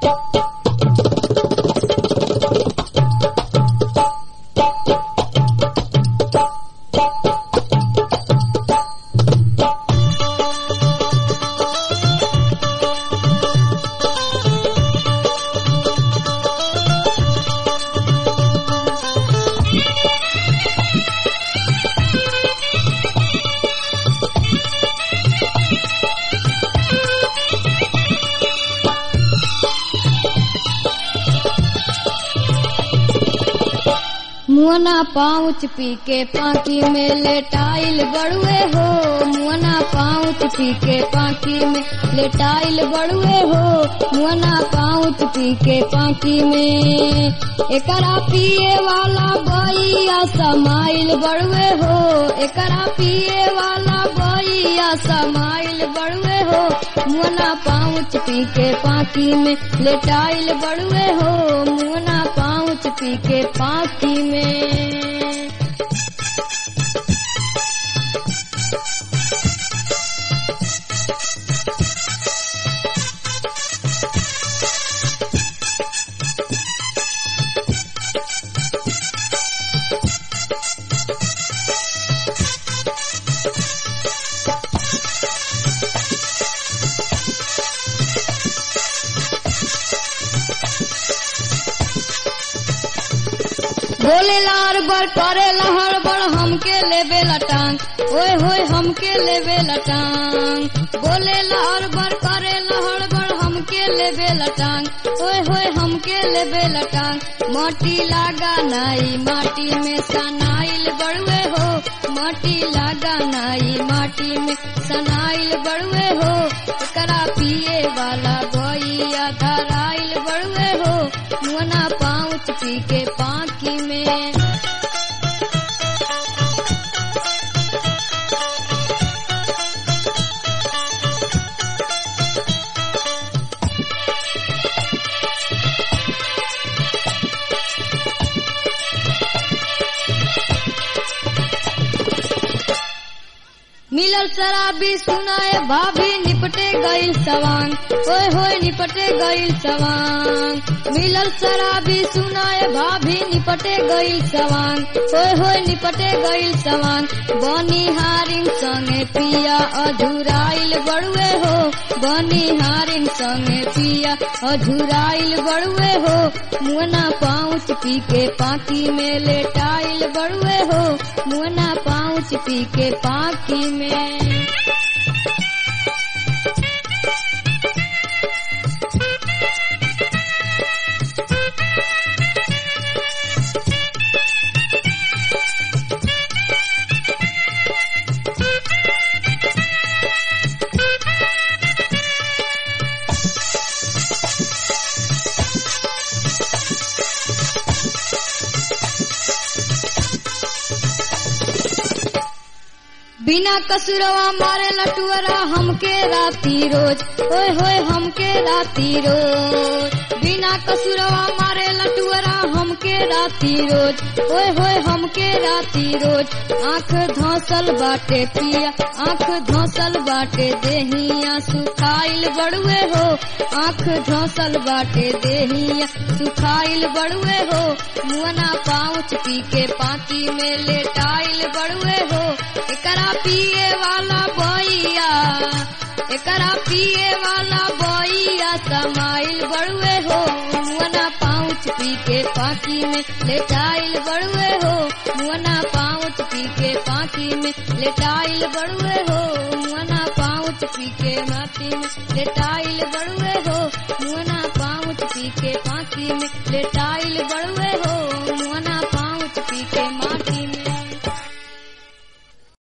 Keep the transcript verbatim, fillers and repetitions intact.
मुअना पाउच पी के पाकी में लेटाइल बड़ुए हो। मुअना पाउच पी के पाकी में लेटाइल बड़ुए हो। मुअना पाउच पी के पाकी में एकरा पिए वाला बइया समाइल बड़ुए हो। एकरा पिए वाला बइया समाइल बड़ुए हो। मुअना पाउच पी के पाकी में लेटाइल बड़ुए हो। मुअना पाउच पी के पाकी में बोले लार बर करे लहर बर हमके लेबे लटांग। ओए होए हमके लेबे लटांग। बोले लार बर करे लहर बर हमके लेबे लटांग। ओए होए हमके लेबे लटांग। माटी लागा नाई माटी में सनाइल बड़ुए हो। माटी लागा नाई माटी में सनाइल बड़ुए हो। एकरा पिए वाला बइया धराइल बड़ुए हो। मुअना पाउच पी के पाकी में मिलल शराबी सुनाए भाभी निपटे गईल सवांग। ओए होए निपटे गईल सवांग। मिलल शराबी सुनाए भाभी निपटे गईल सवांग। ओए होए निपटे गईल सवांग। बनी हारिन संगे पिया अधुराइल बड़ुए हो। बनी हारिन संगे पिया अधुराइल बड़ुए हो। मुअना पाउच पी के पाकी में लेटाइल बड़ुए हो। मुअना पाउच पी के पाकी में बिना कसुरवा मारे लटुअरा हमके राती रोज। ओए होए हमके राती रोज। बिना कसुरवा मारे लटुअरा हमके राती रोज। ओए होए हमके राती रोज। आँख धौसल बाटे पिया आँख धौसल बाटे देहिया सुखाइल बड़ुए हो। आँख धौसल बाटे देहिया सुखाइल बड़ुए हो। मुअना पाउच पी के पाकी में लेटाइल बड़ुए हो। एकरा पिए वाला बइया एकरा पिए वाला बइया समाइल बड़ुए हो। मुअना पाउच पी के पाकी में लेटाइल बड़ुए हो। मुअना पाउच पी के पाकी में लेटाइल बड़ुए हो। मुअना पाउच पी के माटी में लेटाइल बड़ुए हो। मुअना पाउच पी के पाकी में लेटाइल बड़ुए